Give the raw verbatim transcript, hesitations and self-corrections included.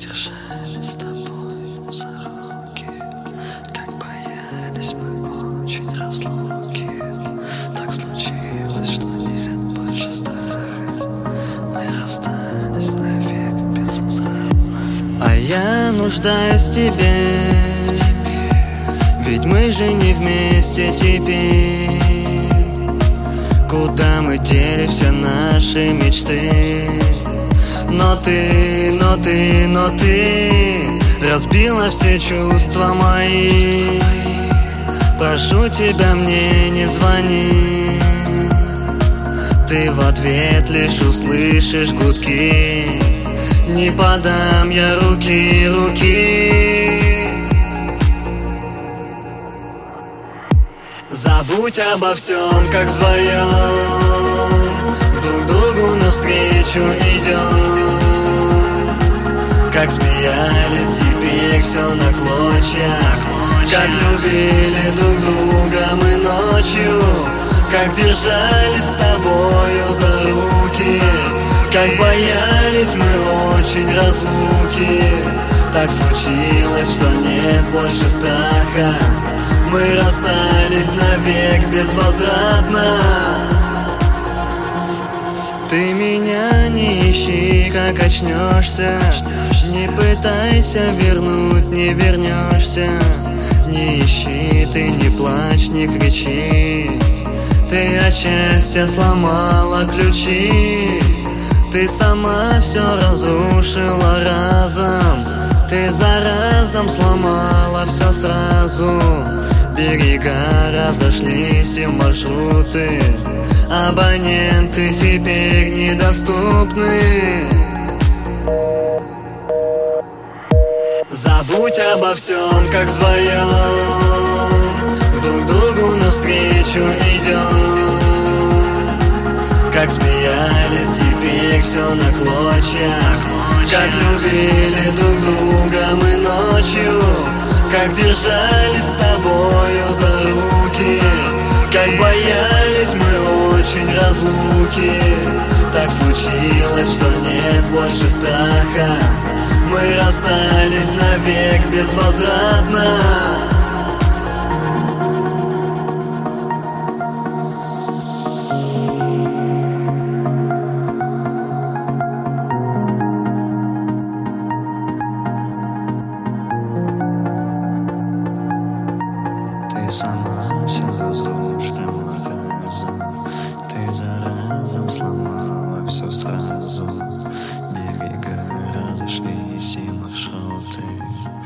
держались с тобой за руки, как боялись мы очень разлуки. Так случилось, что нет больше страха, мы расстались навек безвозвратно. А я нуждаюсь в тебе, В тебе, ведь мы же не вместе теперь. Куда мы дели все наши мечты? Но ты, но ты, но ты разбила все чувства мои. Прошу тебя, мне не звони. Ты в ответ лишь услышишь гудки. Не подам я руки, руки. Забудь обо всем, как вдвоем друг другу навстречу идем. Как смеялись, теперь все на клочьях. Как любили друг друга мы ночью. Как держались с тобою за руки. Как боялись мы очень разлуки. Так случилось, что нет больше страха. Мы расстались навек безвозвратно. Ты меня не ищи, как очнешься. Не пытайся вернуть, не вернешься. Не ищи, ты не плачь, не кричи. Ты от счастья сломала ключи. Ты сама все разрушила разом. Ты за разом сломала все сразу. Берега разошлись и маршруты. Абоненты теперь недоступны. Забудь обо всем, как вдвоем друг другу навстречу идем. Как смеялись, теперь все на клочьях. Как любили друг друга мы ночью. Как держались с тобою за руки. Как боялись мы очень разлуки. Так случилось, что нет больше страха. Мы расстались навек безвозвратно. Ты сама все разрушила разом. Ты за разом сломала все сразу. Берега разошлись и маршруты.